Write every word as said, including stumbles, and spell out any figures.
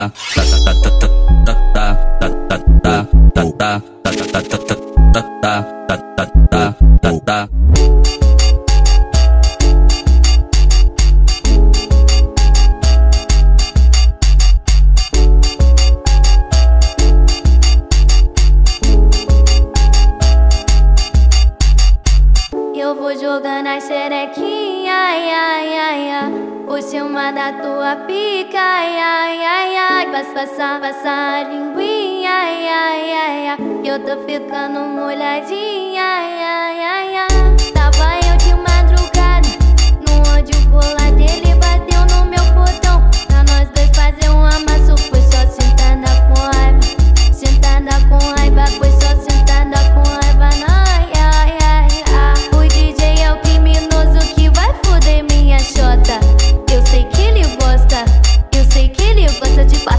Eu vou jogando as xerequinha, ai, ai, ai, ai, por cima da tua pica, ai, ai, ai, ai, passa, passa, passa a linguinha, ai, ai, ai, ai, eu tô ficando molhadinha, ai, ai, ai, ai.